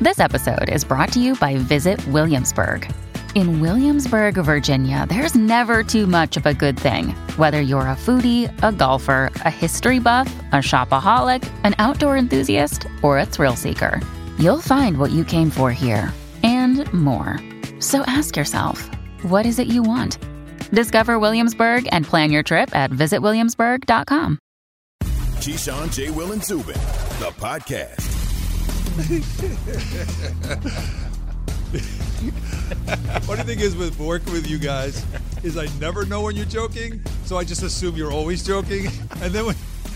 This episode is brought to you by Visit Williamsburg. In Williamsburg, Virginia, there's never too much of a good thing. Whether you're a foodie, a golfer, a history buff, a shopaholic, an outdoor enthusiast, or a thrill seeker, you'll find what you came for here and more. So ask yourself, what is it you want? Discover Williamsburg and plan your trip at visitwilliamsburg.com. Keyshawn, J. Will, and Zubin, the podcast. Funny thing is with working with you guys is I never know when you're joking, so I just assume you're always joking. And then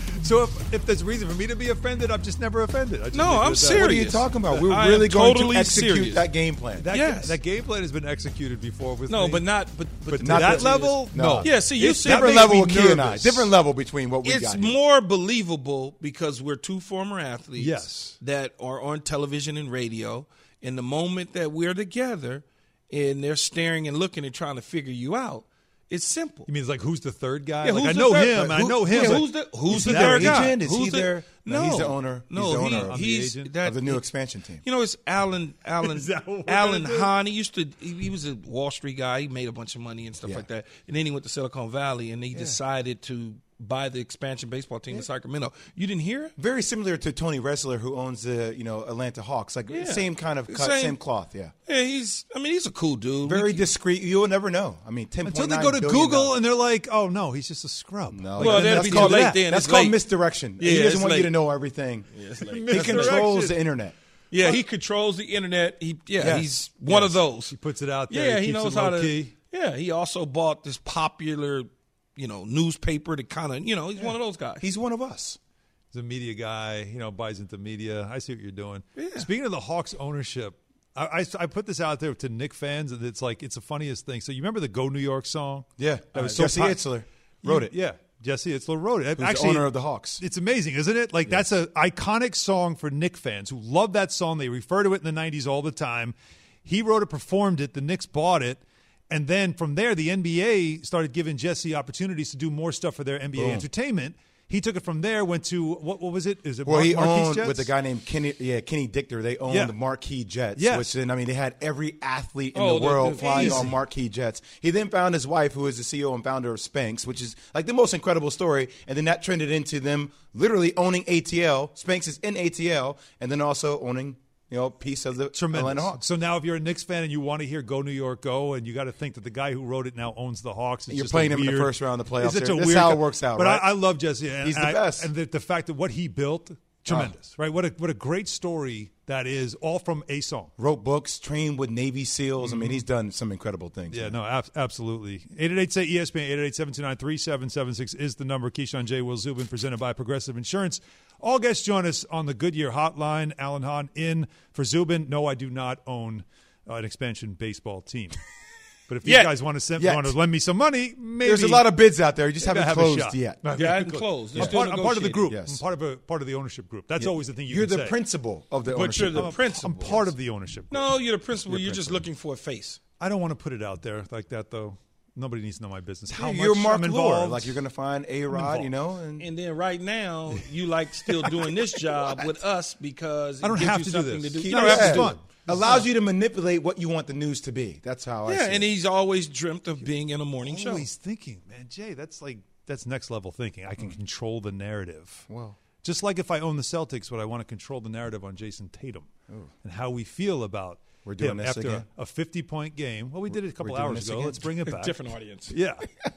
if there's reason for me to be offended, I'm just never offended. No, I'm serious. What are you talking about? We're I really am going totally to execute serious. that game plan. That game plan has been executed before with me. But not to that level. No. Yeah, see, you said different level with Key and I. Different level between what we got. It's here. more believable because we're two former athletes Yes. that are on television and radio. In the moment that we're together and they're staring and looking and trying to figure you out, it's simple. You mean it's like who's the third guy? Yeah, like, who's I know the third him. guy? I know him. Yeah, but who's the their third guy? agent? Is he there? No, he's the owner. No, he's the owner of the new expansion team. You know, it's Alan that what Alan it is? Hahn. He was a Wall Street guy. He made a bunch of money and stuff like that. And then he went to Silicon Valley and he decided to buy the expansion baseball team in Sacramento. You didn't hear it? Very similar to Tony Ressler, who owns the Atlanta Hawks. Like same kind of cut, same cloth. Yeah. Yeah, he's a cool dude. Very discreet. You will never know. I mean, until they go to Google and they're like, "Oh no, he's just a scrub." No, well, that'd be too late then. That's It's called late. misdirection. Yeah, he doesn't it's want late. you to know everything. Yeah, it's late. He controls the internet. Yeah, he controls the internet. He's one of those. He puts it out there. Yeah, he keeps knows it how low to. key. Yeah, he also bought this popular, newspaper to kind of, he's one of those guys. He's one of us. He's a media guy. Buys into media. I see what you're doing. Yeah. Speaking of the Hawks ownership, I put this out there to Knicks fans, and it's the funniest thing. So you remember the "Go New York" song? Yeah, that was Jesse Itzler wrote it. Yeah, Jesse Itzler wrote it. Who's Actually, the owner of the Hawks. It's amazing, isn't it? Like that's an iconic song for Knicks fans who love that song. They refer to it in the '90s all the time. He wrote it, performed it. The Knicks bought it. And then from there, the NBA started giving Jesse opportunities to do more stuff for their NBA entertainment. He took it from there, went to, what was it? Is it he Marquis owned Jets? with a guy named Kenny Dichter. They owned the Marquis Jets, which then, they had every athlete in the world flying on Marquis Jets. He then found his wife, who is the CEO and founder of Spanx, which is like the most incredible story. And then that trended into them literally owning ATL. Spanx is in ATL, and then also owning piece of the Atlanta Hawks. So now if you're a Knicks fan and you want to hear "Go New York, Go," and you got to think that the guy who wrote it now owns the Hawks. It's You're just playing a him in the weird- first round of the playoffs. It's such a This weird is how it works out, But right? I love Jesse. He's the best. And the fact that what he built, tremendous, right? What a great story that is, all from a song. Wrote books, trained with Navy SEALs. He's done some incredible things. Yeah, no, absolutely. 888-ESPN, 888-729-3776 is the number. Keyshawn, J. Will, Zubin, presented by Progressive Insurance. All guests join us on the Goodyear Hotline. Alan Hahn in for Zubin. No, I do not own an expansion baseball team. But if you guys want to lend me some money, maybe. There's a lot of bids out there. You just haven't have a closed shot. yet. Yeah, I haven't closed. I'm part of the group. Yes. I'm part of the ownership group. That's always the thing You're can the say. principal of the But ownership you're the group. principal. I'm part of the ownership group. No, you're the principal. You're just looking for a face. I don't want to put it out there like that, though. Nobody needs to know my business. How You're much Mark I'm Lure. involved. Like you're going to find A-Rod, and And then right now, you like still doing this job with us because I don't it gives have you to do something this. to do. You You know, don't have it's to do fun. it. allows you to manipulate what you want the news to be. That's how I see and it. he's always dreamt of being in a morning show. Always thinking, man, Jay, that's next level thinking. I can control the narrative. Well, just like if I own the Celtics, but I want to control the narrative on Jason Tatum and how we feel about We're doing him this after again? a 50-point game. Well, we did it a couple doing hours this ago. again? Let's bring it back. Different audience. Yeah.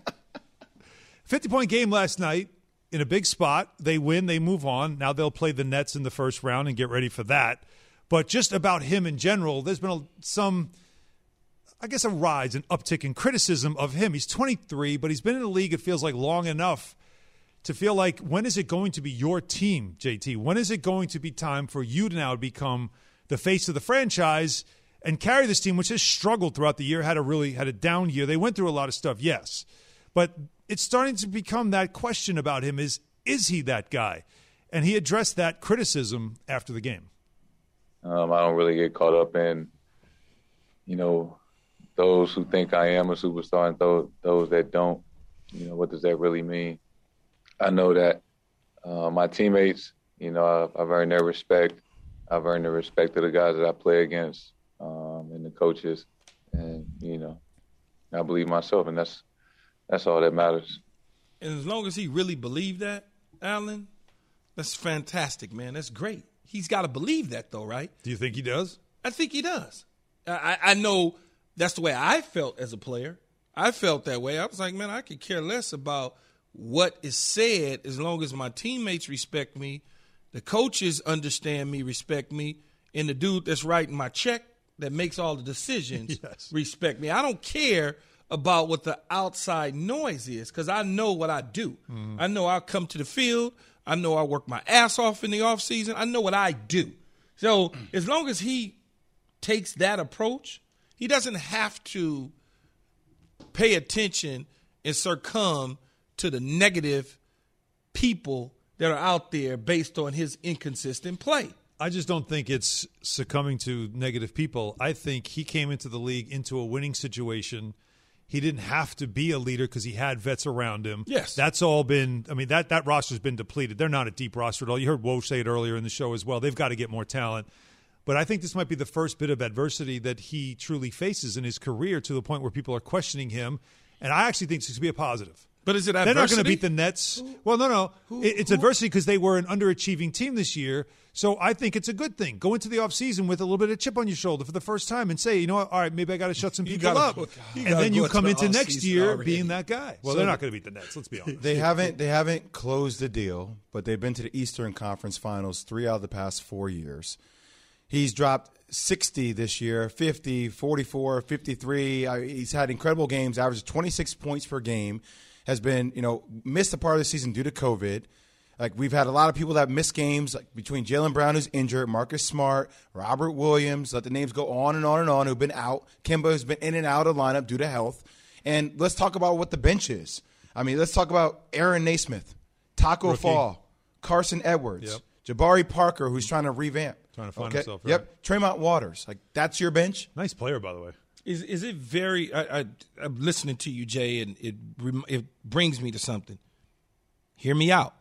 50-point game last night in a big spot. They win. They move on. Now they'll play the Nets in the first round and get ready for that. But just about him in general, there's been a rise, an uptick in criticism of him. He's 23, but he's been in the league, it feels like, long enough to feel like, when is it going to be your team, JT? When is it going to be time for you to now become the face of the franchise and carry this team, which has struggled throughout the year, had a down year. They went through a lot of stuff, yes. But it's starting to become that question about him is he that guy? And he addressed that criticism after the game. I don't really get caught up in, those who think I am a superstar and those that don't. What does that really mean? I know that my teammates, I've earned their respect. I've earned the respect of the guys that I play against, and the coaches, and I believe myself, and that's all that matters. And as long as he really believed that, Allen, that's fantastic, man. That's great. He's got to believe that, though, right? Do you think he does? I think he does. I know that's the way I felt as a player. I felt that way. I was like, man, I could care less about what is said as long as my teammates respect me, the coaches understand me, respect me, and the dude that's writing my check that makes all the decisions respect me. I don't care about what the outside noise is because I know what I do. Mm-hmm. I know I'll come to the field. I know I work my ass off in the offseason. I know what I do. So as long as he takes that approach, he doesn't have to pay attention and succumb to the negative people that are out there based on his inconsistent play. I just don't think it's succumbing to negative people. I think he came into the league into a winning situation. He didn't have to be a leader because he had vets around him. Yes. That's all been – I mean, that roster's been depleted. They're not a deep roster at all. You heard Woj say it earlier in the show as well. They've got to get more talent. But I think this might be the first bit of adversity that he truly faces in his career to the point where people are questioning him. And I actually think this could be a positive. But is it adversity? They're not going to beat the Nets. Well, no. It's adversity because they were an underachieving team this year. So I think it's a good thing. Go into the offseason with a little bit of chip on your shoulder for the first time and say, you know what, all right, maybe I got to shut some people up. And then you come into next year being that guy. Well, they're not going to beat the Nets, let's be honest. They haven't closed the deal, but they've been to the Eastern Conference Finals 3 out of the past 4 years. He's dropped 60 this year, 50, 44, 53. He's had incredible games, averages 26 points per game, has been, missed a part of the season due to COVID. Like, we've had a lot of people that miss games, like between Jaylen Brown, who's injured, Marcus Smart, Robert Williams, let the names go on and on and on, who've been out. Kemba has been in and out of the lineup due to health. And let's talk about what the bench is. I mean, let's talk about Aaron Naismith, Taco Fall, Carson Edwards, Jabari Parker, who's trying to revamp. Trying to find himself. Right? Yep. Tremont Waters. Like, that's your bench. Nice player, by the way. Is it very? I'm listening to you, Jay, and it brings me to something. Hear me out.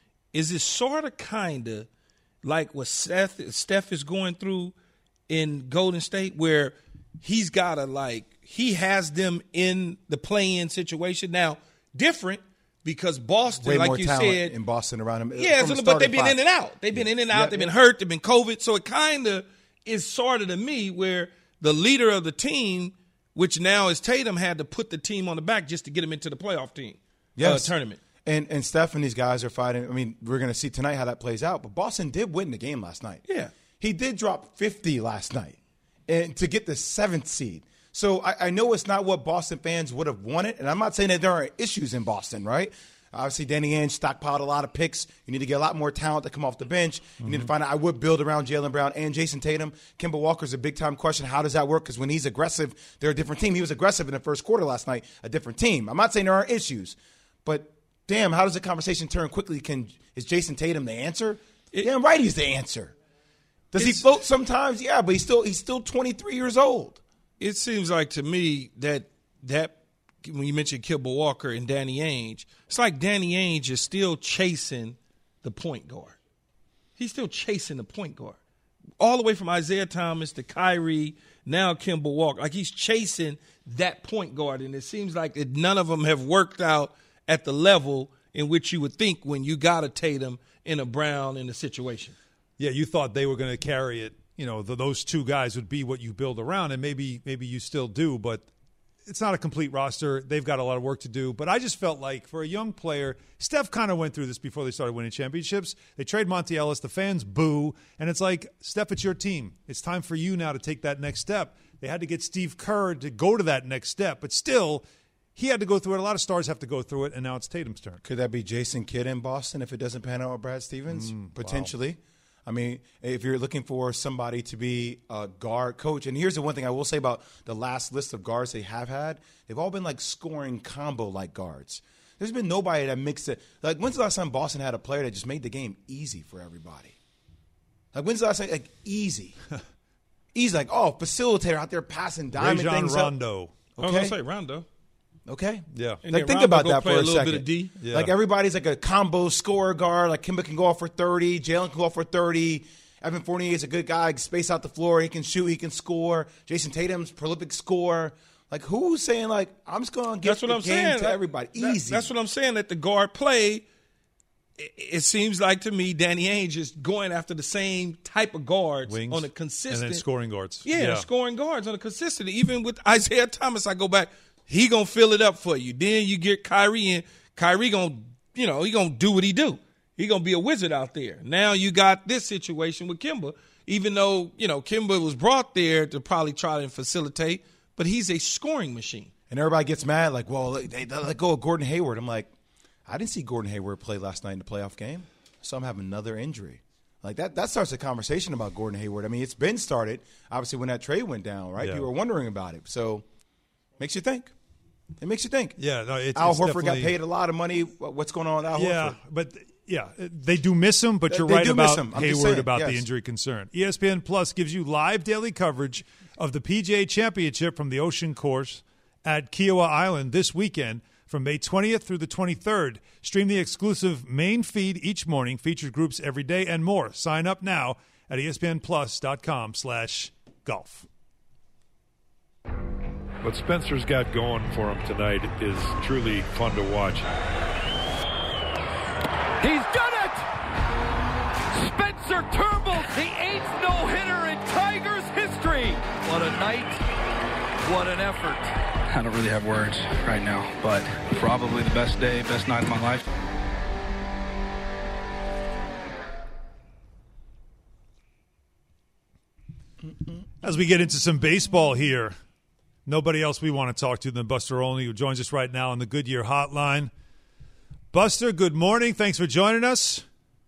Is it sort of kind of like what Steph is going through in Golden State, where he's got to he has them in the play-in situation now? Different. Because Boston, way like more you talent said, in Boston around him. Yeah, but they've been in and out. They've been in and out. They've been hurt. They've been COVID. So it kind of is sort of to me where the leader of the team, which now is Tatum, had to put the team on the back just to get him into the playoff team tournament. And Steph and these guys are fighting. I mean, we're going to see tonight how that plays out. But Boston did win the game last night. Yeah, he did drop 50 last night, and to get the 7th seed. So I know it's not what Boston fans would have wanted, and I'm not saying that there are issues in Boston, right? Obviously, Danny Ainge stockpiled a lot of picks. You need to get a lot more talent to come off the bench. You need to find out. I would build around Jaylen Brown and Jason Tatum. Kemba Walker's a big-time question. How does that work? Because when he's aggressive, they're a different team. He was aggressive in the first quarter last night, a different team. I'm not saying there aren't issues, but damn, how does the conversation turn quickly? Is Jason Tatum the answer? Damn right he's the answer. Does he float sometimes? Yeah, but he's still 23 years old. It seems like to me that when you mentioned Kemba Walker and Danny Ainge, it's like Danny Ainge is still chasing the point guard. He's still chasing the point guard. All the way from Isaiah Thomas to Kyrie, now Kemba Walker. Like, he's chasing that point guard, and it seems like that none of them have worked out at the level in which you would think when you got a Tatum and a Brown in a situation. Yeah, you thought they were going to carry it. Those two guys would be what you build around, and maybe you still do, but it's not a complete roster. They've got a lot of work to do. But I just felt like for a young player, Steph kind of went through this before they started winning championships. They trade Monte Ellis. The fans boo. And it's like, Steph, it's your team. It's time for you now to take that next step. They had to get Steve Kerr to go to that next step. But still, he had to go through it. A lot of stars have to go through it, and now it's Tatum's turn. Could that be Jason Kidd in Boston if it doesn't pan out with Brad Stevens? Potentially. Wow. I mean, if you're looking for somebody to be a guard coach, and here's the one thing I will say about the last list of guards they have had, they've all been like scoring combo-like guards. There's been nobody that makes it. Like, when's the last time Boston had a player that just made the game easy for everybody? Like, when's the last time, easy? Easy, facilitator out there passing diamond Rajon things Rondo. up. Okay. I was going to say Rondo. Okay. Yeah. Like, think about that for a second. Bit of D. Yeah. Like, everybody's like a combo scorer guard. Like, Kemba can go off for 30. Jaylen can go off for 30. Evan Fournier is a good guy. He can space out the floor. He can shoot. He can score. Jason Tatum's prolific scorer. Like, who's saying, like, I'm just going to get the game to everybody? Easy. That's what I'm saying. That the guard play, it seems like to me, Danny Ainge is going after the same type of guards Wings, on a consistent. And then scoring guards. Yeah, scoring guards on a consistent. Even with Isaiah Thomas, I go back, he going to fill it up for you. Then you get Kyrie in. Kyrie going to, he going to do what he do. He going to be a wizard out there. Now you got this situation with Kemba, even though, Kemba was brought there to probably try to facilitate, but he's a scoring machine. And everybody gets mad, like, well, they let go of Gordon Hayward. I'm like, I didn't see Gordon Hayward play last night in the playoff game. So I'm having another injury. Like, that starts a conversation about Gordon Hayward. I mean, it's been started, obviously, when that trade went down, right? Yeah. People were wondering about it. So makes you think. It makes you think. Yeah, no, Al Horford got paid a lot of money. What's going on with Al Horford? Yeah, but they do miss him, but you're right about Hayward about the injury concern. ESPN Plus gives you live daily coverage of the PGA Championship from the Ocean Course at Kiowa Island this weekend from May 20th through the 23rd. Stream the exclusive main feed each morning, featured groups every day, and more. Sign up now at espnplus.com/golf. What Spencer's got going for him tonight is truly fun to watch. He's done it! Spencer Turnbull, the 8th no-hitter in Tigers history. What a night, what an effort. I don't really have words right now, but probably the best day, best night of my life. As we get into some baseball here, nobody else we want to talk to than Buster Olney, who joins us right now on the Goodyear Hotline. Buster, good morning. Thanks for joining us.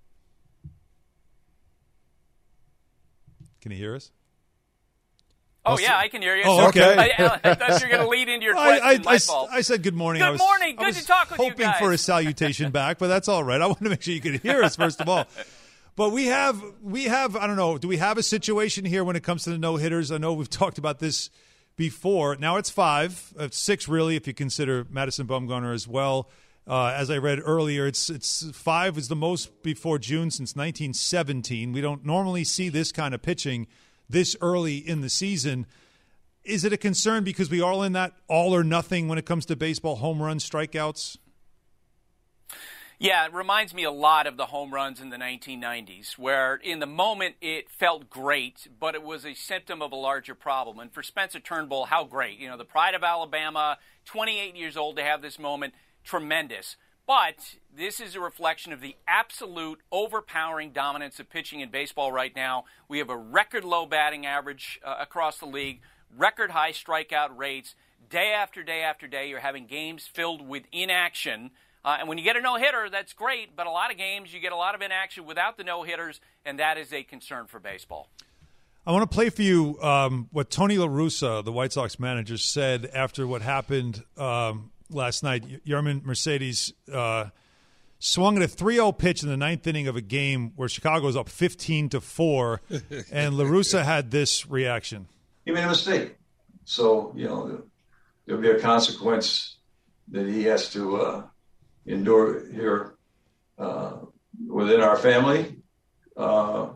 Can you hear us? Oh, yeah, I can hear you. Oh, okay. I thought you were going to lead into your question. I said good morning. Good morning. Good to talk with you guys. Hoping for a salutation back, but that's all right. I want to make sure you could hear us, first of all. But we have, I don't know, do we have a situation here when it comes to the no-hitters? I know we've talked about this before. Now it's 5. It's 6, really, if you consider Madison Bumgarner as well. As I read earlier, it's 5 is the most before June since 1917. We don't normally see this kind of pitching this early in the season. Is it a concern because we are in that all or nothing when it comes to baseball, home runs, strikeouts? Yeah, it reminds me a lot of the home runs in the 1990s, where in the moment it felt great, but it was a symptom of a larger problem. And for Spencer Turnbull, how great. The pride of Alabama, 28 years old to have this moment, tremendous. But this is a reflection of the absolute overpowering dominance of pitching in baseball right now. We have a record low batting average across the league, record high strikeout rates. Day after day after day, you're having games filled with inaction. And when you get a no-hitter, that's great, but a lot of games you get a lot of inaction without the no-hitters, and that is a concern for baseball. I want to play for you what Tony La Russa, the White Sox manager, said after what happened last night. Yermin Mercedes swung at a 3-0 pitch in the 9th inning of a game where Chicago was up 15-4, and La Russa had this reaction. He made a mistake. So, there'll be a consequence that he has to endure here within our family. But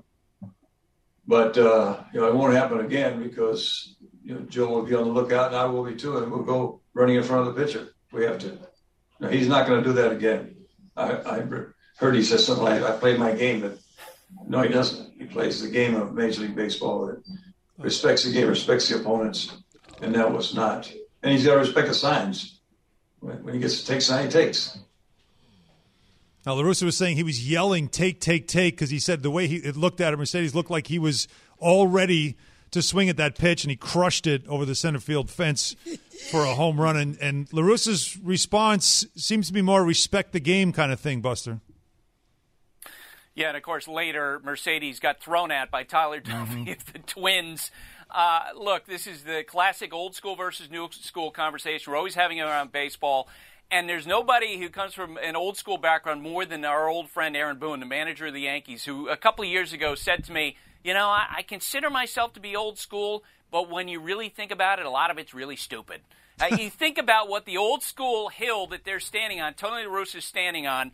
it won't happen again because Joe will be on the lookout and I will be too, and we'll go running in front of the pitcher. We have to. No, he's not going to do that again. I heard he said something like, I played my game, but no, he doesn't. He plays the game of Major League Baseball that respects the game, respects the opponents, and that was not. And he's got to respect the signs. When he gets to take sign, he takes. Now, La Russa was saying he was yelling, take, because he said the way it looked at him, Mercedes looked like he was all ready to swing at that pitch, and he crushed it over the center field fence for a home run. And La Russa's response seems to be more respect the game kind of thing, Buster. Yeah, and of course later Mercedes got thrown at by Tyler Duffy of the Twins. Look, this is the classic old school versus new school conversation we're always having around baseball. And there's nobody who comes from an old school background more than our old friend Aaron Boone, the manager of the Yankees, who a couple of years ago said to me, I consider myself to be old school, but when you really think about it, a lot of it's really stupid. You think about what the old school hill that they're standing on, Tony La Russa's standing on,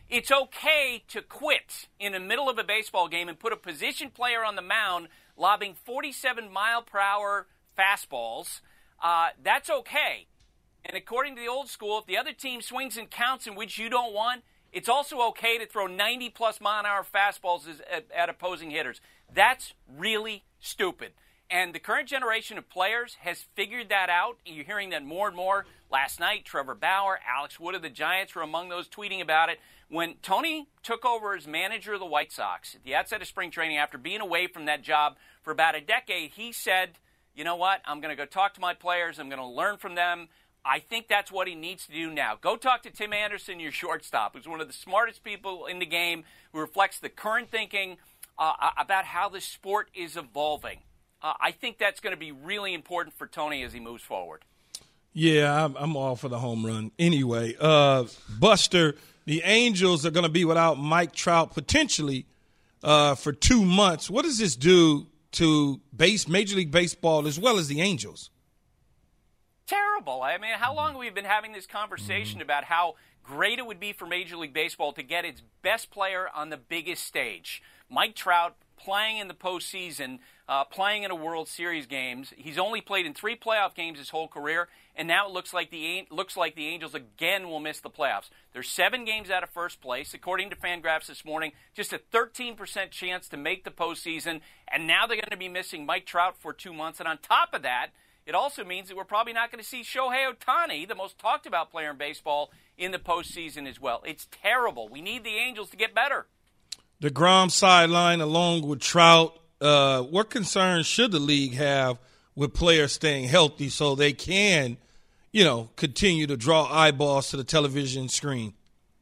It's okay to quit in the middle of a baseball game and put a position player on the mound lobbing 47-mile-per-hour fastballs. That's okay. And according to the old school, if the other team swings and counts in which you don't want, it's also okay to throw 90-plus mile-an-hour fastballs at opposing hitters. That's really stupid. And the current generation of players has figured that out. You're hearing that more and more. Last night, Trevor Bauer, Alex Wood of the Giants were among those tweeting about it. When Tony took over as manager of the White Sox at the outset of spring training after being away from that job for about a decade, he said, you know what, I'm going to go talk to my players. I'm going to learn from them. I think that's what he needs to do now. Go talk to Tim Anderson, your shortstop, who's one of the smartest people in the game, who reflects the current thinking about how the sport is evolving. I think that's going to be really important for Tony as he moves forward. Yeah, I'm all for the home run. Anyway, Buster, the Angels are going to be without Mike Trout potentially for 2 months. What does this do to Major League Baseball as well as the Angels? Terrible. I mean, how long have we been having this conversation about how great it would be for Major League Baseball to get its best player on the biggest stage? Mike Trout playing in the postseason, playing in a World Series games. He's only played in 3 playoff games his whole career, and now it looks like the Angels again will miss the playoffs. They're 7 games out of first place. According to Fangraphs this morning, just a 13% chance to make the postseason, and now they're going to be missing Mike Trout for 2 months. And on top of that, it also means that we're probably not going to see Shohei Ohtani, the most talked about player in baseball, in the postseason as well. It's terrible. We need the Angels to get better. DeGrom sideline along with Trout. What concerns should the league have with players staying healthy so they can, continue to draw eyeballs to the television screen?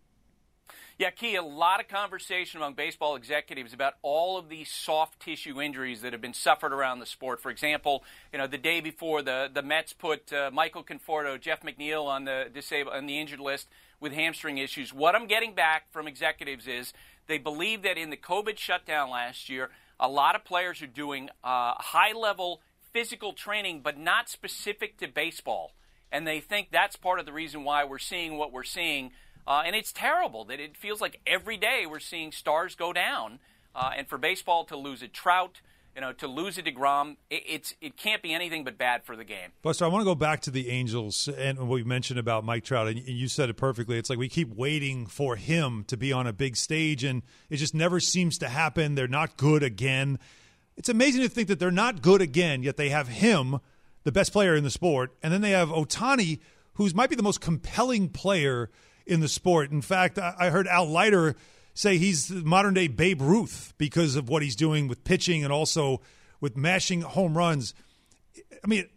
Yeah, Key, a lot of conversation among baseball executives about all of these soft tissue injuries that have been suffered around the sport. For example, the day before the Mets put Michael Conforto, Jeff McNeil on the injured list with hamstring issues. What I'm getting back from executives is they believe that in the COVID shutdown last year, a lot of players are doing high-level physical training, but not specific to baseball. And they think that's part of the reason why we're seeing what we're seeing. And it's terrible that it feels like every day we're seeing stars go down. And for baseball to lose a Trout, to lose a DeGrom, it can't be anything but bad for the game. Buster, I want to go back to the Angels and what you mentioned about Mike Trout, and you said it perfectly. It's like we keep waiting for him to be on a big stage, and it just never seems to happen. They're not good again. It's amazing to think that they're not good again, yet they have him, the best player in the sport, and then they have Ohtani, who might be the most compelling player in the sport. In fact, I heard Al Leiter say he's the modern-day Babe Ruth because of what he's doing with pitching and also with mashing home runs. I mean,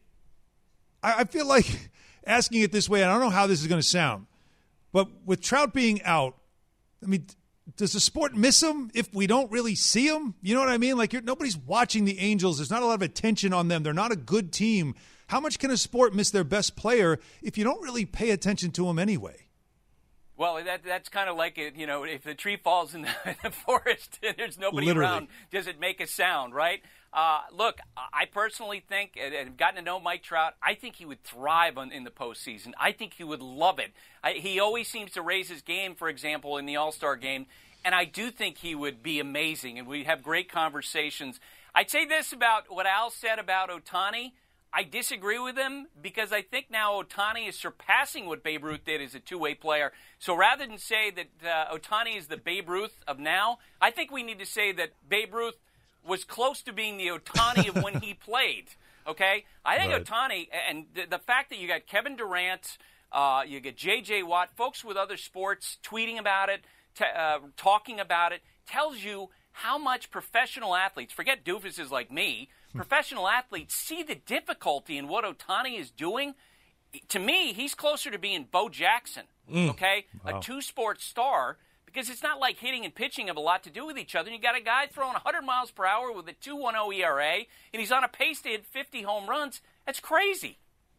I feel like asking it this way, and I don't know how this is going to sound, but with Trout being out, I mean, does the sport miss him if we don't really see him? You know what I mean? Like, nobody's watching the Angels. There's not a lot of attention on them. They're not a good team. How much can a sport miss their best player if you don't really pay attention to him anyway? Well, that's kind of like, if the tree falls in the forest and there's nobody Literally around, does it make a sound, right? Look, I personally think, and I've gotten to know Mike Trout, I think he would thrive in the postseason. I think he would love it. He always seems to raise his game, for example, in the All-Star game, and I do think he would be amazing, and we have great conversations. I'd say this about what Al said about Ohtani. I disagree with him because I think now Ohtani is surpassing what Babe Ruth did as a two-way player. So rather than say that Ohtani is the Babe Ruth of now, I think we need to say that Babe Ruth was close to being the Ohtani of when he played. Okay? I think right. Ohtani, and the fact that you got Kevin Durant, you get J.J. Watt, folks with other sports tweeting about it, talking about it, tells you how much professional athletes, forget doofuses like me, professional athletes see the difficulty in what Ohtani is doing. To me, he's closer to being Bo Jackson, okay? Wow. A two-sport star, because it's not like hitting and pitching have a lot to do with each other. You got a guy throwing 100 miles per hour with a 2.10 ERA, and he's on a pace to hit 50 home runs. That's crazy.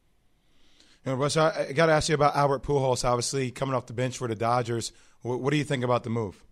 Russ, I got to ask you about Albert Pujols, obviously, coming off the bench for the Dodgers. What do you think about the move?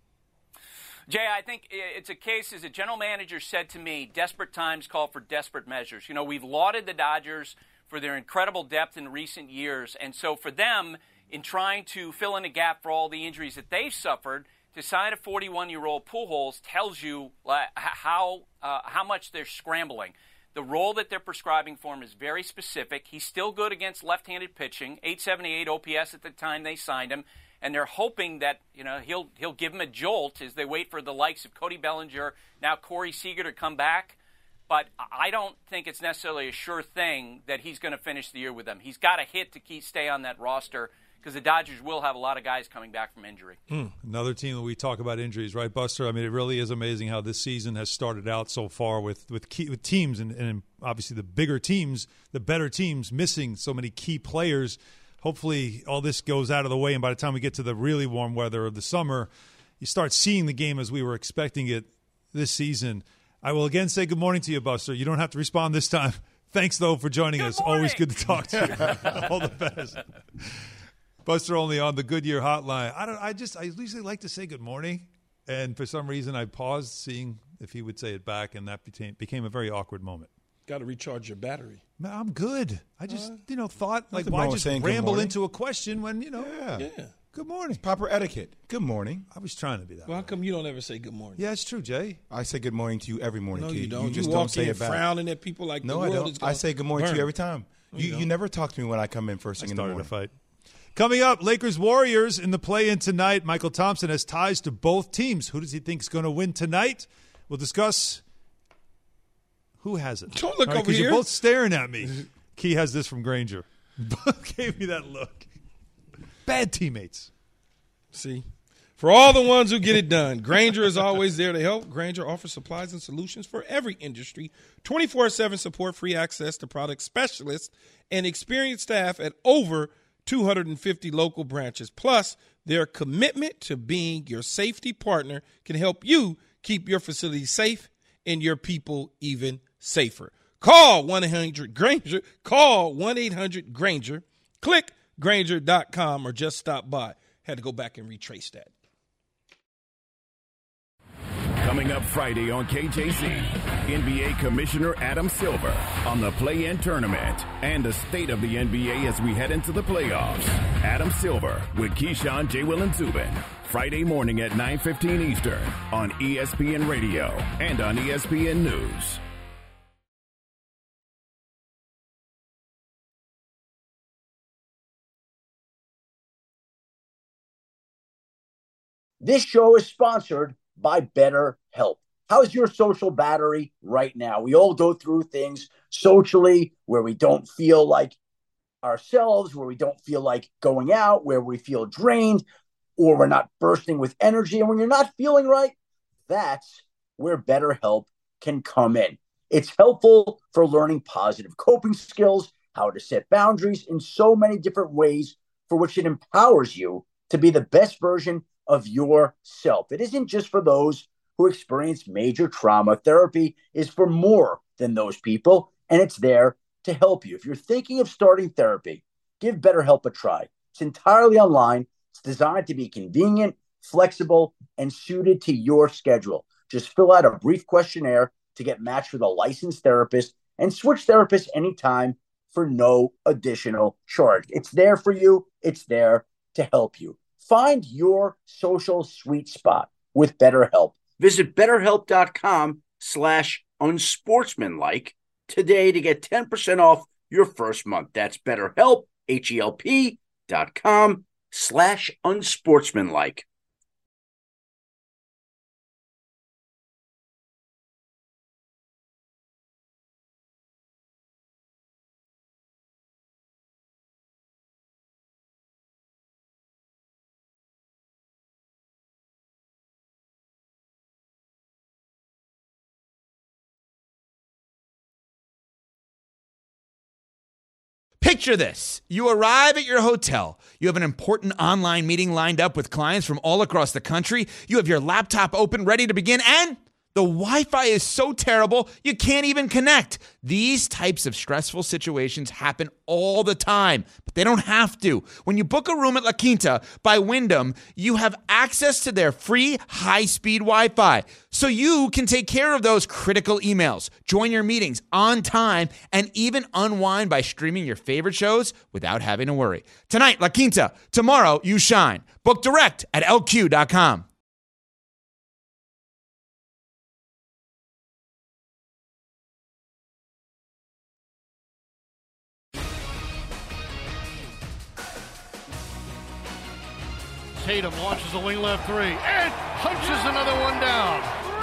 Jay, I think it's a case, as a general manager said to me, desperate times call for desperate measures. We've lauded the Dodgers for their incredible depth in recent years, and so for them, in trying to fill in a gap for all the injuries that they've suffered, to sign a 41-year-old Pujols tells you how much they're scrambling. The role that they're prescribing for him is very specific. He's still good against left-handed pitching, 878 OPS at the time they signed him, and they're hoping that he'll give him a jolt as they wait for the likes of Cody Bellinger, now Corey Seager to come back. But I don't think it's necessarily a sure thing that he's going to finish the year with them. He's got to hit to stay on that roster, because the Dodgers will have a lot of guys coming back from injury. Another team that we talk about injuries, right, Buster? I mean, it really is amazing how this season has started out so far with teams, and obviously the bigger teams, the better teams, missing so many key players. Hopefully all this goes out of the way, and by the time we get to the really warm weather of the summer, you start seeing the game as we were expecting it this season. I will again say good morning to you, Buster. You don't have to respond this time. Thanks, though, for joining us. Morning. Always good to talk to you. All the best. Buster Olney on the Goodyear Hotline. I usually like to say good morning, and for some reason I paused, seeing if he would say it back, and that became a very awkward moment. Got to recharge your battery. Man, I'm good. I just thought, like, why just ramble into a question when Yeah. Good morning. It's proper etiquette. Good morning. I was trying to be that. Well, how come you don't ever say good morning? Yeah, it's true, Jay. I say good morning to you every morning, No, Keith. you don't. You just walk don't say in it back. frowning at people like no, the world I don't. is gonna I say good morning to burn. you every time. You never talk to me when I come in first thing in the morning. Fight. Coming up, Lakers-Warriors in the play-in tonight. Michael Thompson has ties to both teams. Who does he think is going to win tonight? We'll discuss who has it. Don't look over here. Because you're both staring at me. Key has this from Granger. Both gave me that look. Bad teammates. See, for all the ones who get it done, Granger is always there to help. Granger offers supplies and solutions for every industry, 24/7 support, free access to product specialists, and experienced staff at over 250 local branches. Plus, their commitment to being your safety partner can help you keep your facility safe and your people even safer. Call 1-800-GRANGER. Call 1-800-GRANGER. Click Granger.com or just stop by. Had to go back and retrace that. Coming up Friday on KJZ, NBA Commissioner Adam Silver on the play-in tournament and the state of the NBA as we head into the playoffs. Adam Silver with Keyshawn, J. Will, and Zubin. Friday morning at 9:15 Eastern on ESPN Radio and on ESPN News. This show is sponsored by BetterHelp. How's your social battery right now? We all go through things socially where we don't feel like ourselves, where we don't feel like going out, where we feel drained, or we're not bursting with energy. And when you're not feeling right, that's where BetterHelp can come in. It's helpful for learning positive coping skills, how to set boundaries in so many different ways, for which it empowers you to be the best version of yourself. It isn't just for those who experience major trauma. Therapy is for more than those people, and it's there to help you. If you're thinking of starting therapy, give BetterHelp a try. It's entirely online. It's designed to be convenient, flexible, and suited to your schedule. Just fill out a brief questionnaire to get matched with a licensed therapist and switch therapists anytime for no additional charge. It's there for you. It's there to help you. Find your social sweet spot with BetterHelp. Visit BetterHelp.com/unsportsmanlike today to get 10% off your first month. That's BetterHelp, HELP.com/unsportsmanlike. Picture this. You arrive at your hotel. You have an important online meeting lined up with clients from all across the country. You have your laptop open, ready to begin, and The Wi-Fi is so terrible, you can't even connect. These types of stressful situations happen all the time, but they don't have to. When you book a room at La Quinta by Wyndham, you have access to their free high-speed Wi-Fi, so you can take care of those critical emails, join your meetings on time, and even unwind by streaming your favorite shows without having to worry. Tonight, La Quinta. Tomorrow, you shine. Book direct at LQ.com. Tatum launches a wing left three and punches another one down.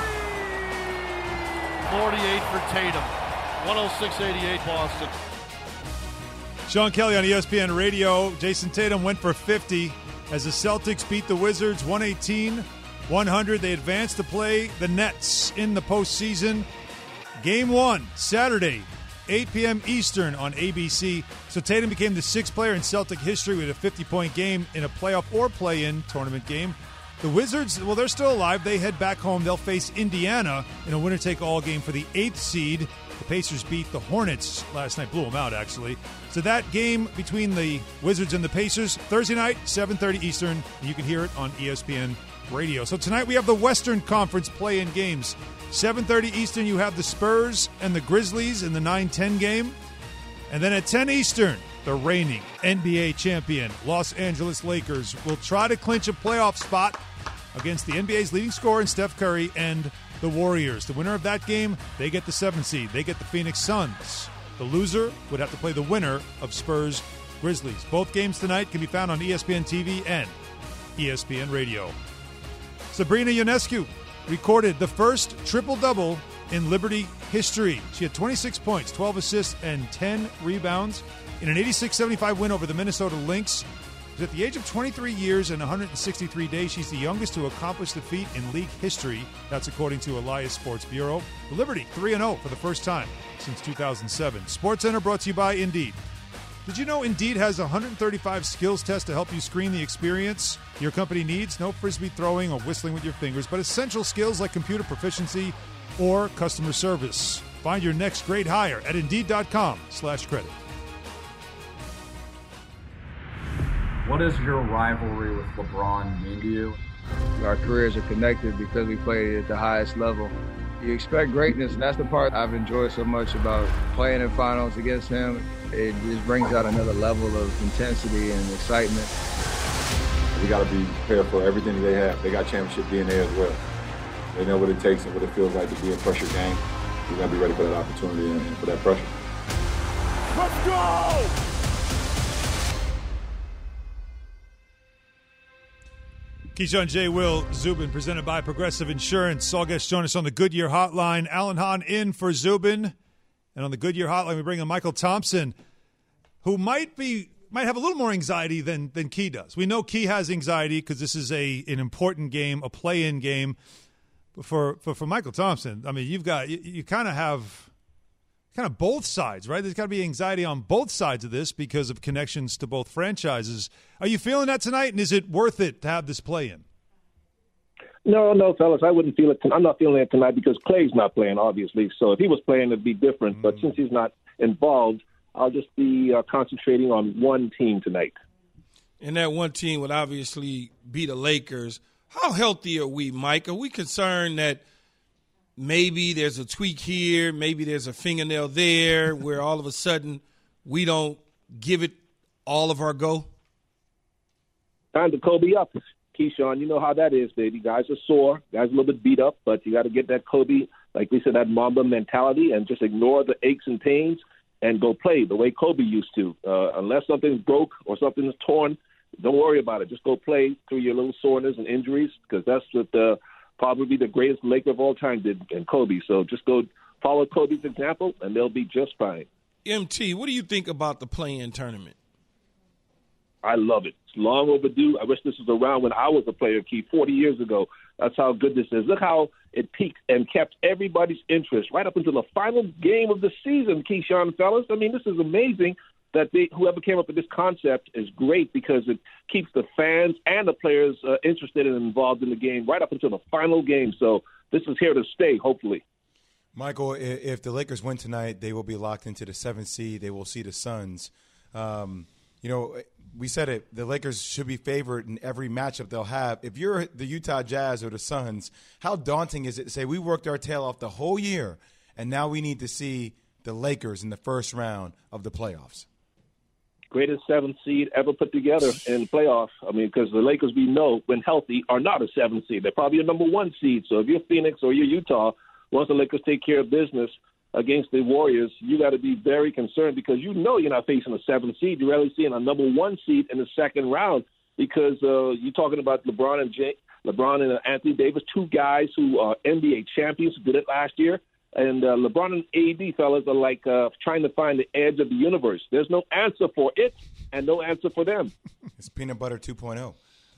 48 for Tatum. 106-88 Boston. Sean Kelly on ESPN Radio. Jason Tatum went for 50 as the Celtics beat the Wizards 118-100. They advanced to play the Nets in the postseason. Game 1, Saturday, 8 p.m. Eastern on ABC. So Tatum became the sixth player in Celtic history with a 50-point game in a playoff or play-in tournament game. The Wizards, well, they're still alive. They head back home. They'll face Indiana in a winner-take-all game for the 8th seed. The Pacers beat the Hornets last night. Blew them out, actually. So that game between the Wizards and the Pacers, Thursday night, 7:30 Eastern. You can hear it on ESPN Radio. So tonight we have the Western Conference play-in games. 7:30 Eastern, you have the Spurs and the Grizzlies in the 9-10 game. And then at 10 Eastern, the reigning NBA champion Los Angeles Lakers will try to clinch a playoff spot against the NBA's leading scorer in Steph Curry and the Warriors. The winner of that game, they get the 7th seed. They get the Phoenix Suns. The loser would have to play the winner of Spurs Grizzlies. Both games tonight can be found on ESPN TV and ESPN Radio. Sabrina Ionescu recorded the first triple-double in Liberty history. She had 26 points, 12 assists, and 10 rebounds in an 86-75 win over the Minnesota Lynx. At the age of 23 years and 163 days, she's the youngest to accomplish the feat in league history. That's according to Elias Sports Bureau. The Liberty 3-0 for the first time since 2007. SportsCenter brought to you by Indeed. Did you know Indeed has 135 skills tests to help you screen the experience your company needs? No frisbee throwing or whistling with your fingers, but essential skills like computer proficiency or customer service. Find your next great hire at Indeed.com/credit. What does your rivalry with LeBron mean to you? Our careers are connected because we played at the highest level. You expect greatness, and that's the part I've enjoyed so much about playing in finals against him. It just brings out another level of intensity and excitement. We got to be prepared for everything that they have. They got championship DNA as well. They know what it takes and what it feels like to be a pressure game. We got to be ready for that opportunity and for that pressure. Let's go! Keyshawn J. Will Zubin, presented by Progressive Insurance. All guests join us on the Goodyear Hotline. Alan Hahn in for Zubin. And on the Goodyear Hotline, we bring in Michael Thompson, who might have a little more anxiety than Key does. We know Key has anxiety because this is an important game, a play-in game. But for Michael Thompson, I mean, you kind of have both sides, right? There's got to be anxiety on both sides of this because of connections to both franchises. Are you feeling that tonight, and is it worth it to have this play-in? No, fellas, I wouldn't feel it. I'm not feeling it tonight because Clay's not playing, obviously. So if he was playing, it'd be different. But since he's not involved, I'll just be concentrating on one team tonight. And that one team would obviously be the Lakers. How healthy are we, Mike? Are we concerned that maybe there's a tweak here, maybe there's a fingernail there, where all of a sudden we don't give it all of our go? Time to Kobe up, Keyshawn. You know how that is, baby. Guys are sore. Guys a little bit beat up, but you got to get that Kobe, like we said, that Mamba mentality and just ignore the aches and pains and go play the way Kobe used to. Unless something's broke or something's torn, don't worry about it. Just go play through your little soreness and injuries because that's what probably the greatest Laker of all time did in Kobe. So just go follow Kobe's example, and they'll be just fine. MT, what do you think about the play-in tournament? I love it. It's long overdue. I wish this was around when I was a player, Key, 40 years ago. That's how good this is. Look how it peaked and kept everybody's interest right up until the final game of the season, Keyshawn, fellas. I mean, this is amazing that whoever came up with this concept is great because it keeps the fans and the players interested and involved in the game right up until the final game. So this is here to stay, hopefully. Michael, if the Lakers win tonight, they will be locked into the 7th seed. They will see the Suns. We said it. The Lakers should be favored in every matchup they'll have. If you're the Utah Jazz or the Suns, how daunting is it to say we worked our tail off the whole year, and now we need to see the Lakers in the first round of the playoffs? Greatest 7th seed ever put together in the playoffs. I mean, because the Lakers, we know, when healthy, are not a 7th seed. They're probably a number 1 seed. So if you're Phoenix or you're Utah, once the Lakers take care of business against the Warriors, you got to be very concerned because you know you're not facing a 7th seed. You're really seeing a number 1 seed in the second round because you're talking about LeBron and Anthony Davis, 2 guys who are NBA champions who did it last year. And LeBron and AD, fellas, are like trying to find the edge of the universe. There's no answer for it and no answer for them. It's peanut butter 2.0.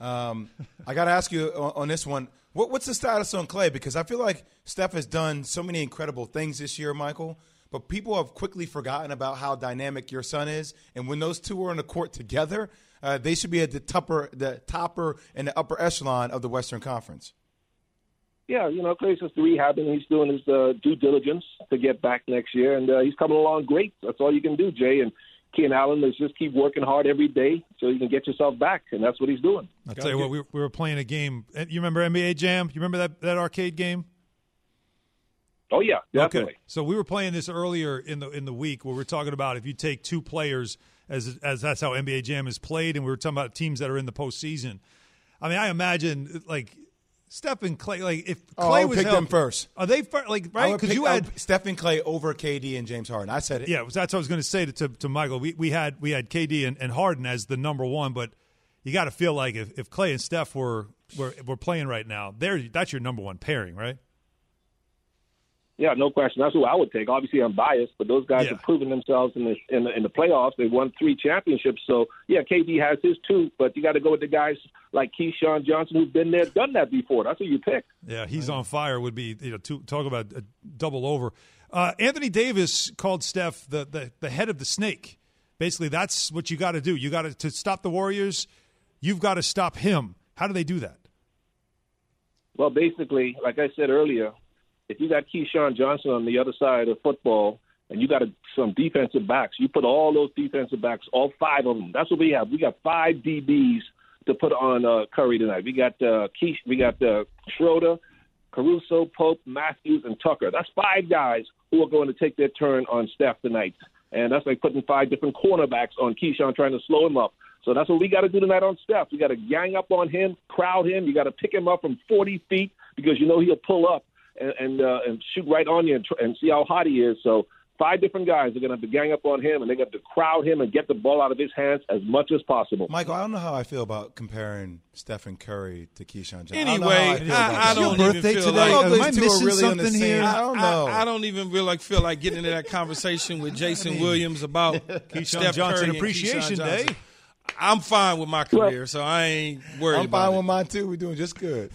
I got to ask you on this one, what's the status on Klay? Because I feel like Steph has done so many incredible things this year, Michael, but people have quickly forgotten about how dynamic your son is. And when those two are on the court together, they should be at the topper and the upper echelon of the Western Conference. Yeah, Klay's just rehabbing. He's doing his due diligence to get back next year, and he's coming along great. That's all you can do, Jay. And Ken Allen is just keep working hard every day so you can get yourself back, and that's what he's doing. I'll tell you what, we were playing a game. You remember NBA Jam? You remember that arcade game? Oh, yeah, definitely. Okay. So we were playing this earlier in the week where we're talking about if you take 2 players, as that's how NBA Jam is played, and we were talking about teams that are in the postseason. I mean, I imagine, like, Steph and Klay, like if Klay was pick them first. Are they like right? Because you had Steph and Klay over KD and James Harden. I said it. Yeah, that's what I was going to say to Michael. We had KD and Harden as the number 1, but you got to feel like if Klay and Steph were playing right now, that's your number 1 pairing, right? Yeah, no question. That's who I would take. Obviously, I'm biased, but those guys have proven themselves in the playoffs. They've won 3 championships. So, yeah, KD has his 2, but you got to go with the guys like Keyshawn Johnson who've been there, done that before. That's who you pick. Yeah, he's on fire would be, talk about a double over. Anthony Davis called Steph the head of the snake. Basically, that's what you got to do. You got to stop the Warriors. You've got to stop him. How do they do that? Well, basically, like I said earlier, if you got Keyshawn Johnson on the other side of football and you got some defensive backs, you put all those defensive backs, all 5 of them. That's what we have. We got 5 DBs to put on Curry tonight. We got Schroeder, Caruso, Pope, Matthews, and Tucker. That's 5 guys who are going to take their turn on Steph tonight. And that's like putting 5 different cornerbacks on Keyshawn trying to slow him up. So that's what we got to do tonight on Steph. We got to gang up on him, crowd him. You got to pick him up from 40 feet because he'll pull up and shoot right on you and see how hot he is. So 5 different guys are going to have to gang up on him, and they got to crowd him and get the ball out of his hands as much as possible. Michael, I don't know how I feel about comparing Stephen Curry to Keyshawn Johnson. Anyway, I don't even feel like am I missing really something here? I don't know. I don't even really feel like getting into that conversation with Jason Williams about Keyshawn Johnson Appreciation Day. I'm fine with my career, so I ain't worried about it. I'm fine with mine, too. We're doing just good.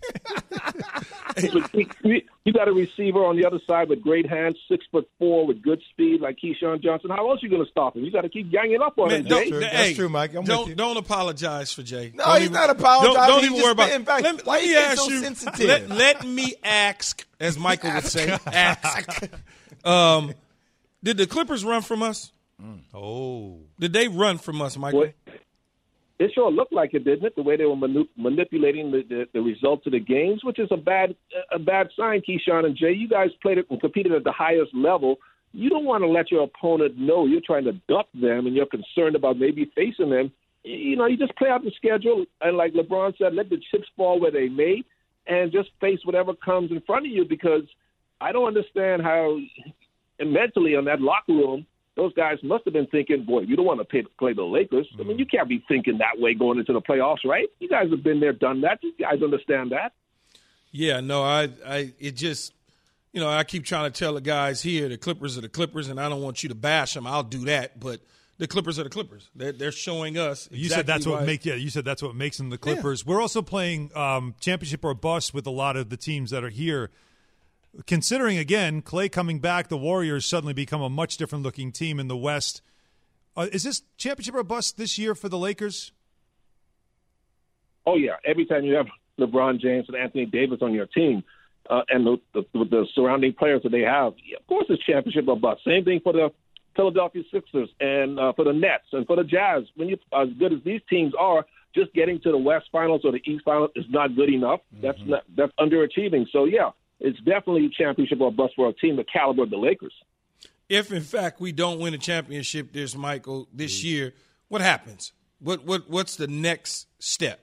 You got a receiver on the other side with great hands, 6'4", with good speed like Keyshawn Johnson. How else are you going to stop him? You got to keep ganging up on him, Jay. That's true, Mike. Don't apologize for Jay. No, he's not apologizing. Don't even worry about it. In fact, let me ask you. Sensitive? Let me ask, as Michael would say, ask. Did the Clippers run from us? Oh. Did they run from us, Michael? What? It sure looked like it, didn't it? The way they were manipulating the results of the games, which is a bad sign, Keyshawn and Jay. You guys played it and competed at the highest level. You don't want to let your opponent know you're trying to duck them and you're concerned about maybe facing them. You just play out the schedule, and like LeBron said, let the chips fall where they may and just face whatever comes in front of you, because I don't understand how mentally on that locker room, those guys must have been thinking, boy, you don't want to play the Lakers. I mean, you can't be thinking that way going into the playoffs, right? You guys have been there, done that. You guys understand that. Yeah, no, it just, I keep trying to tell the guys here, the Clippers are the Clippers, and I don't want you to bash them. I'll do that, but the Clippers are the Clippers. They're showing us exactly You said that's what makes them the Clippers. Yeah. We're also playing championship or bust with a lot of the teams that are here. Considering, again, Klay coming back, the Warriors suddenly become a much different-looking team in the West. Is this championship or bust this year for the Lakers? Oh, yeah. Every time you have LeBron James and Anthony Davis on your team, and the surrounding players that they have, of course it's championship or bust. Same thing for the Philadelphia Sixers and for the Nets and for the Jazz. When you're as good as these teams are, just getting to the West Finals or the East Finals is not good enough. Mm-hmm. That's underachieving. So, yeah, it's definitely championship or bust for a team the caliber of the Lakers. If, in fact, we don't win a championship this year, what happens? What's the next step?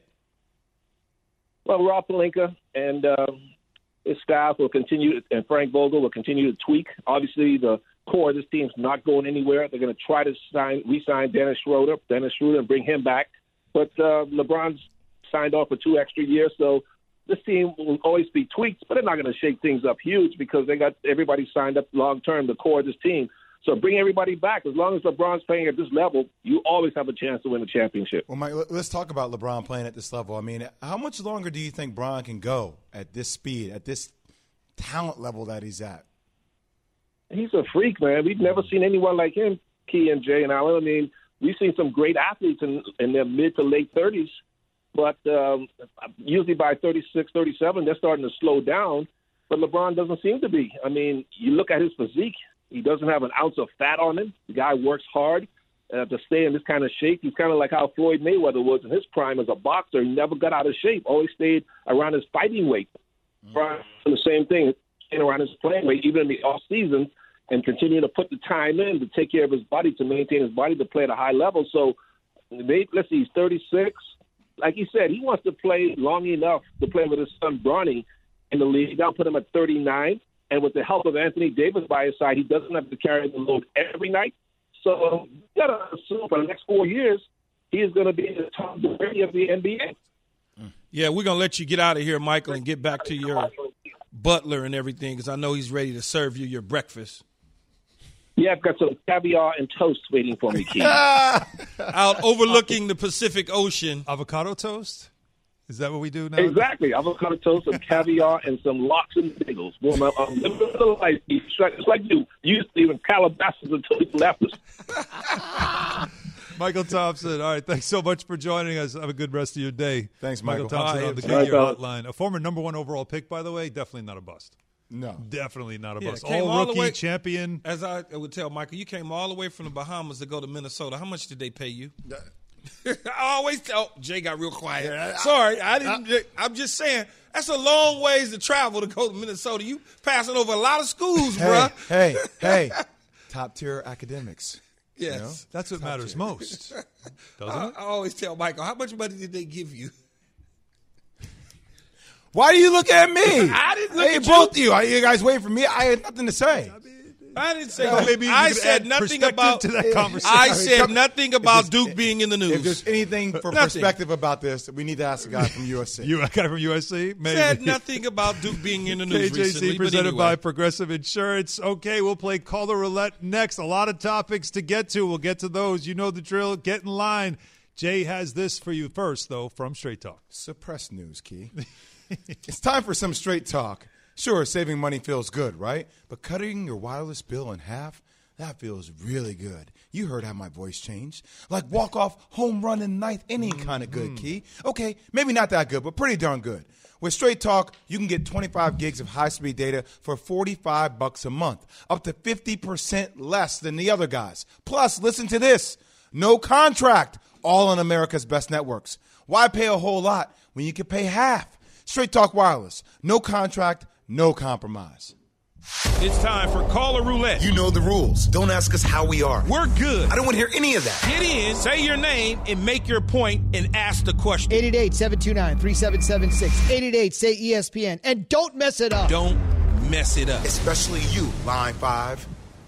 Well, Rob Pelinka and his staff will continue, and Frank Vogel will continue to tweak. Obviously, the core of this team's not going anywhere. They're going to try to re-sign Dennis Schroeder, and bring him back. But LeBron's signed off for 2 extra years, so this team will always be tweaked, but they're not going to shake things up huge because they got everybody signed up long-term, the core of this team. So bring everybody back. As long as LeBron's playing at this level, you always have a chance to win a championship. Well, Mike, let's talk about LeBron playing at this level. I mean, how much longer do you think Bron can go at this speed, at this talent level that he's at? He's a freak, man. We've never seen anyone like him, Key and Jay and Alan. I mean, we've seen some great athletes in their mid to late 30s, but usually by 36, 37, they're starting to slow down. But LeBron doesn't seem to be. I mean, you look at his physique. He doesn't have an ounce of fat on him. The guy works hard to stay in this kind of shape. He's kind of like how Floyd Mayweather was in his prime as a boxer. He never got out of shape, always stayed around his fighting weight. Mm-hmm. The same thing, staying around his playing weight, even in the off season, and continue to put the time in to take care of his body, to maintain his body, to play at a high level. So, let's see, he's 36. Like he said, he wants to play long enough to play with his son Bronny in the league. I'll put him at 39. And with the help of Anthony Davis by his side, he doesn't have to carry the load every night. So you got to assume for the next 4 years, he is going to be the top 30 of the NBA. Yeah, we're going to let you get out of here, Michael, and get back to your butler and everything, because I know he's ready to serve you your breakfast. Yeah, I've got some caviar and toast waiting for me, Keith. Out overlooking the Pacific Ocean. Avocado toast? Is that what we do now? Exactly. Avocado toast, some caviar, and some lox and bagels. Well, I'm living the life. It's like you used to live in Calabasas until you left us. Michael Thompson. All right, thanks so much for joining us. Have a good rest of your day. Thanks, Michael. Thompson on the Goodyear Hotline. A former #1 overall pick, by the way. Definitely not a bust. No. Definitely not a bust. All rookie, champion. As I would tell Michael, you came all the way from the Bahamas to go to Minnesota. How much did they pay you? I always tell Jay got real quiet. Yeah, sorry, I didn't. I'm just saying that's a long ways to travel to go to Minnesota. You passing over a lot of schools, bruh. Hey, top tier academics. Yes, you know? That's what matters most. Doesn't it? I always tell Michael, how much money did they give you? Why do you look at me? I didn't look at both of you. You guys waiting for me? I had nothing to say. I didn't say maybe I said nothing about to that conversation. I said nothing about Duke being in the news. If there's anything for perspective about this, we need to ask a guy from USC. You a guy from USC? Maybe. Said nothing about Duke being in the news KJC recently, presented by Progressive Insurance. Okay, we'll play Caller Roulette next. A lot of topics to get to. We'll get to those. You know the drill. Get in line. Jay has this for you first, though, from Straight Talk. Suppressed news, Key. It's time for some straight talk. Sure, saving money feels good, right? But cutting your wireless bill in half, that feels really good. You heard how my voice changed. Like walk-off home run in ninth inning kind of good, Key. Okay, maybe not that good, but pretty darn good. With Straight Talk, you can get 25 gigs of high-speed data for $45 a month, up to 50% less than the other guys. Plus, listen to this. No contract, all on America's best networks. Why pay a whole lot when you can pay half? Straight Talk Wireless. No contract, no compromise. It's time for Caller Roulette. You know the rules. Don't ask us how we are. We're good. I don't want to hear any of that. Get in, say your name, and make your point and ask the question. 888-729-3776. 888-SAY-ESPN. And don't mess it up. Don't mess it up. Especially you, Line 5.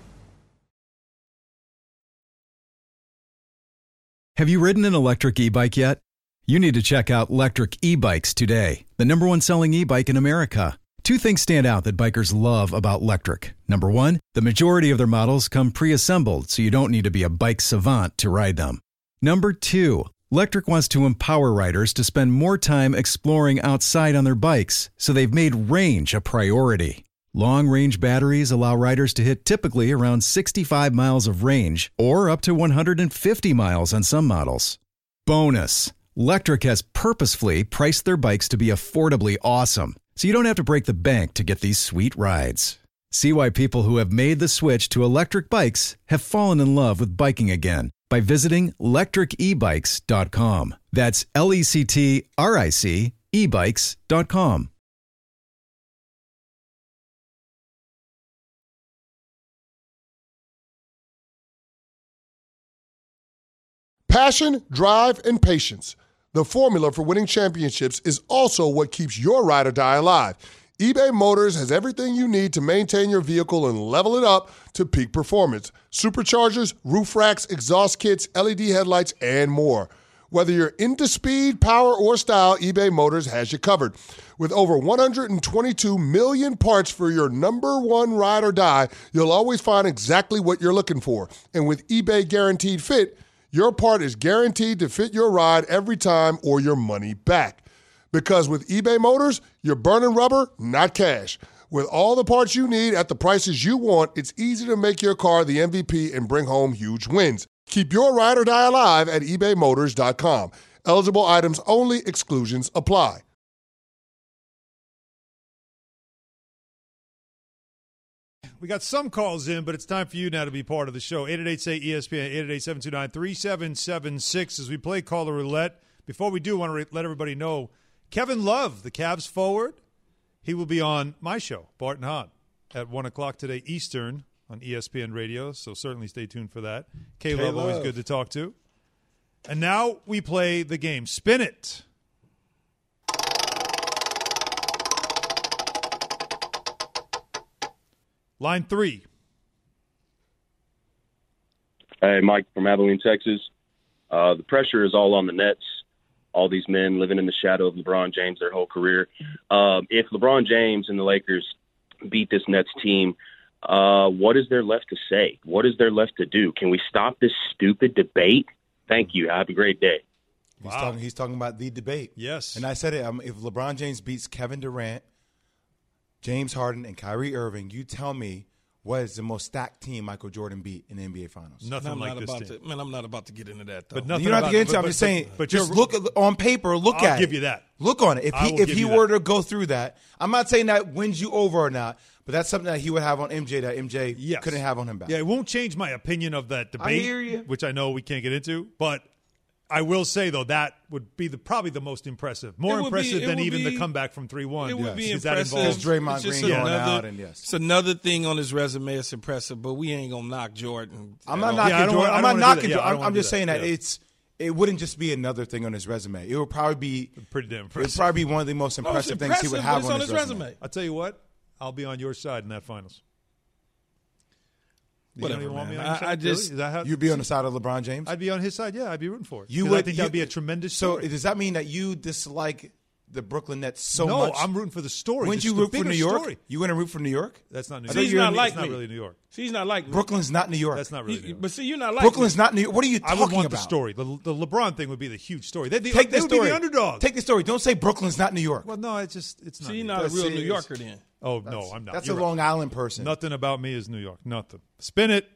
Have you ridden an electric e-bike yet? You need to check out Lectric E-Bikes today, the #1 selling e-bike in America. Two things stand out that bikers love about Lectric. Number one, the majority of their models come pre-assembled, so you don't need to be a bike savant to ride them. Number two, Lectric wants to empower riders to spend more time exploring outside on their bikes, so they've made range a priority. Long-range batteries allow riders to hit typically around 65 miles of range, or up to 150 miles on some models. Bonus! Lectric has purposefully priced their bikes to be affordably awesome. so you don't have to break the bank to get these sweet rides. See why people who have made the switch to electric bikes have fallen in love with biking again by visiting lectricebikes.com. That's LECTRIC ebikes.com. Passion, drive, and patience. The formula for winning championships is also what keeps your ride or die alive. eBay Motors has everything you need to maintain your vehicle and level it up to peak performance. Superchargers, roof racks, exhaust kits, LED headlights, and more. Whether you're into speed, power, or style, eBay Motors has you covered. With over 122 million parts for your number one ride or die, you'll always find exactly what you're looking for. And with eBay Guaranteed Fit, your part is guaranteed to fit your ride every time or your money back. Because with eBay Motors, you're burning rubber, not cash. With all the parts you need at the prices you want, it's easy to make your car the MVP and bring home huge wins. Keep your ride or die alive at ebaymotors.com. Eligible items only. Exclusions apply. We got some calls in, but it's time for you now to be part of the show. 888-SAY-ESPN, 888-729-3776 as we play Caller Roulette. Before we do, I want to let everybody know, Kevin Love, the Cavs forward, he will be on my show, Bart and Hahn, at 1 o'clock today Eastern on ESPN Radio, so certainly stay tuned for that. K-Love, always good to talk to. And now we play the game. Spin it. Line 3. Hey, Mike from Abilene, Texas. The pressure is all on the Nets. All these men living in the shadow of LeBron James their whole career. If LeBron James and the Lakers beat this Nets team, what is there left to say? What is there left to do? Can we stop this stupid debate? Thank you. Have a great day. He's talking about the debate. Yes. And I said it. If LeBron James beats Kevin Durant, James Harden, and Kyrie Irving, you tell me what is the most stacked team Michael Jordan beat in the NBA Finals? Nothing like this team. I'm not about to get into that, though. But nothing you don't have to get into it. I'm just saying, but just look on paper, I'll at it. give you that. Look on it. If he were to go through that, I'm not saying that wins you over or not, but that's something that he would have on MJ that MJ couldn't have on him back. Yeah, it won't change my opinion of that debate, I hear you. which I know we can't get into, but I will say, though, that would be probably the most impressive. More impressive than even the comeback from 3-1. It would be because impressive. Because Draymond Green going out. And It's another thing on his resume that's impressive, but we ain't going to knock Jordan. I'm not knocking Jordan. I'm not knocking Jordan. I'm just saying that it wouldn't just be another thing on his resume. It would probably be pretty damn impressive. It would probably be one of the most impressive things he would have on his resume. I'll tell you what. I'll be on your side in that finals. Whatever, you want me man. on your side? I just you'd be on the side of LeBron James. I'd be on his side. Yeah, I'd be rooting for it. You would. I think that'd be a tremendous story. So does that mean that you dislike the Brooklyn Nets so much? No, I'm rooting for the story. Wouldn't you root for New York? Story. You want to root for New York? That's not New York. See, he's not like it's me. not really New York. See, he's not like me. Brooklyn's not New York. That's not really New York. But see, you're not like Brooklyn's me. not New York. What are you talking about? I would want about? the story. The LeBron thing would be the huge story. They would story. be the underdog. Take the story. Don't say Brooklyn's not New York. Well, no, it's not. See, you're not a real New Yorker then. Oh, no, I'm not. That's a Long Island person. Nothing about me is New York. Nothing. Spin it.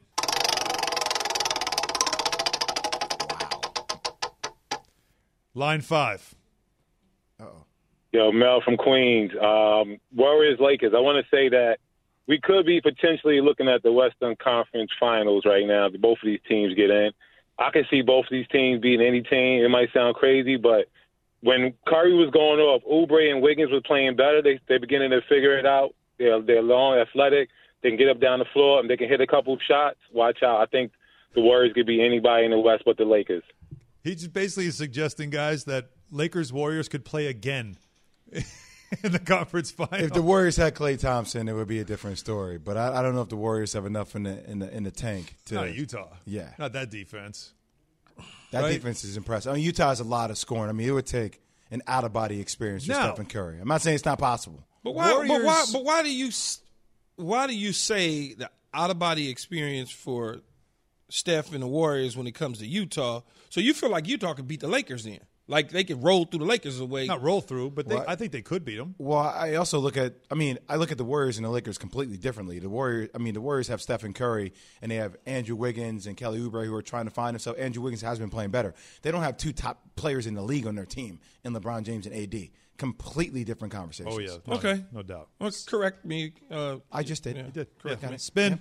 Line 5. Uh-oh. Yo, Mel from Queens. Warriors, Lakers. I want to say that we could be potentially looking at the Western Conference Finals right now. If both of these teams get in, I can see both of these teams beating any team. It might sound crazy, but when Curry was going off, Oubre and Wiggins were playing better. They're beginning to figure it out. They're long, athletic. They can get up down the floor and they can hit a couple of shots. Watch out. I think the Warriors could be anybody in the West but the Lakers. He just basically is suggesting, guys, that Lakers-Warriors could play again in the conference final. If the Warriors had Klay Thompson, it would be a different story. But I don't know if the Warriors have enough in the tank. Not Utah. Yeah. Not that defense. That defense is impressive. I mean, Utah has a lot of scoring. I mean, it would take an out-of-body experience for Stephen Curry. I'm not saying it's not possible. But why do you say the out-of-body experience for Steph and the Warriors when it comes to Utah? So you feel like Utah could beat the Lakers then? Like they could roll through the Lakers away? Not roll through, but I think they could beat them. Well, I also look at the Warriors and the Lakers completely differently. The Warriors have Stephen Curry and they have Andrew Wiggins and Kelly Oubre who are trying to find themselves. Andrew Wiggins has been playing better. They don't have two top players in the league on their team in LeBron James and AD. completely different conversations. Oh, yeah. Okay. No doubt. Well, correct me. I just did. Yeah. You did. Correct me. Spin.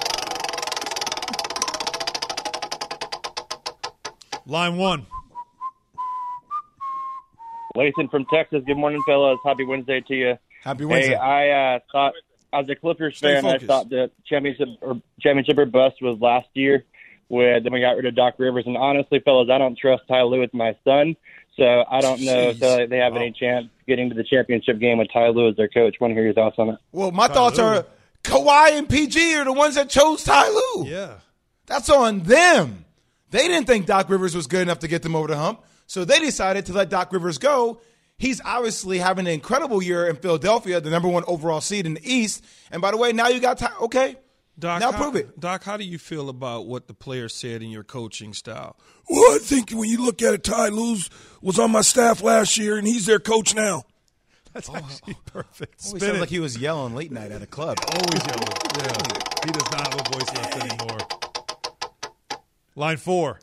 Line 1. Lathan from Texas. Good morning, fellas. Happy Wednesday to you. Happy Wednesday. Hey, I thought, as a Clippers fan, I thought the championship or bust was last year. Then we got rid of Doc Rivers. And honestly, fellas, I don't trust Ty Lue with my son. So I don't know if they have any chance getting to the championship game with Ty Lue as their coach. Want to hear your thoughts on it? Well, my thoughts are Kawhi and PG are the ones that chose Ty Lue. Yeah. That's on them. They didn't think Doc Rivers was good enough to get them over the hump, so they decided to let Doc Rivers go. He's obviously having an incredible year in Philadelphia, the number 1 overall seed in the East. And by the way, now you got okay. Doc, now prove it. Doc, how do you feel about what the players said in your coaching style? Well, I think when you look at it, Ty Lue was on my staff last year, and he's their coach now. That's actually perfect. Always sounds like he was yelling late night at a club. Always yelling. Yeah. He does not have a voice left anymore. Line 4.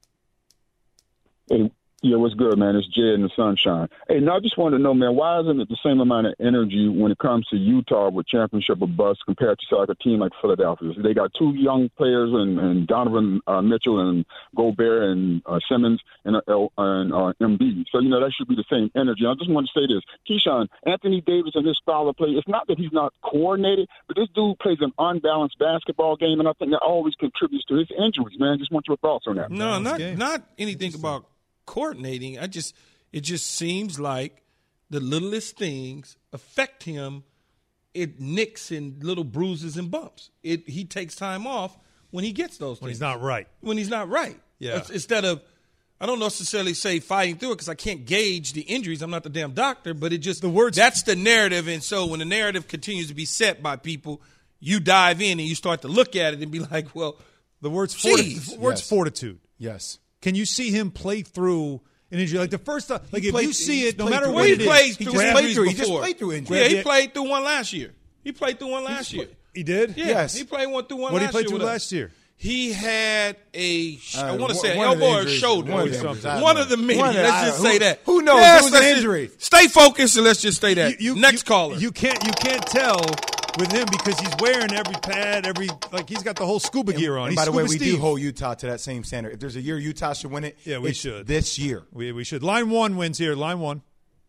Hey, yeah, what's good, man? It's Jed in the Sunshine. Hey, now I just want to know, man, why isn't it the same amount of energy when it comes to Utah with championship or bust compared to like a team like Philadelphia? They got 2 young players and Donovan Mitchell and Gobert and Simmons and Embiid. So, that should be the same energy. I just want to say this. Keyshawn, Anthony Davis and his style of play, it's not that he's not coordinated, but this dude plays an unbalanced basketball game, and I think that always contributes to his injuries, man. Just want your thoughts on that. No, not anything about coordinating. It just seems like the littlest things affect him. It nicks and little bruises and bumps. He takes time off when he gets those things. When he's not right. When he's not right. Yeah. Instead of, I don't necessarily say fighting through it because I can't gauge the injuries. I'm not the damn doctor, but that's the narrative. And so when the narrative continues to be set by people, you dive in and you start to look at it and be like, well, the word's fortitude. Yes. Can you see him play through an injury? Like the first time, if you see it, no matter what what it is, he just played through injuries. Yeah, he played through one last year. He He did? Yeah, yes. He played through one last year. What did he play through last year? He had I want to say an elbow or a shoulder. One of the many. Let's just say that. Who knows? It was an injury. Stay focused and let's just say that. Next caller. You can't tell with him because he's wearing every pad, he's got the whole scuba gear on. And by the way, we do hold Utah to that same standard. If there's a year Utah should win it, yeah, we should. This year. We should. Line 1 wins here. Line 1.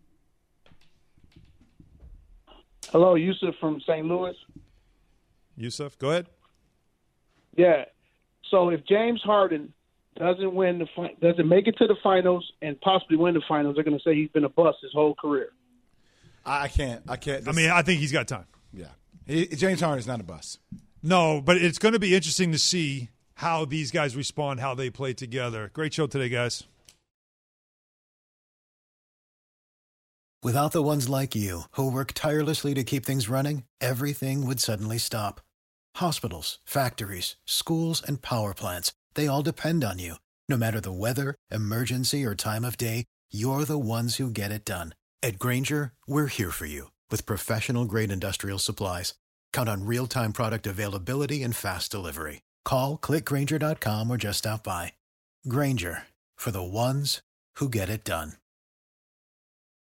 Hello, Yusuf from St. Louis. Yusuf, go ahead. Yeah. So if James Harden doesn't make it to the finals and possibly win the finals, they're going to say he's been a bust his whole career. I can't. I think he's got time. Yeah. James Harden is not a bust. No, but it's going to be interesting to see how these guys respond, how they play together. Great show today, guys. Without the ones like you, who work tirelessly to keep things running, everything would suddenly stop. Hospitals, factories, schools, and power plants, they all depend on you. No matter the weather, emergency, or time of day, you're the ones who get it done. At Grainger, we're here for you with professional-grade industrial supplies. Count on real-time product availability and fast delivery. Call, click Grainger.com, or just stop by. Grainger, for the ones who get it done.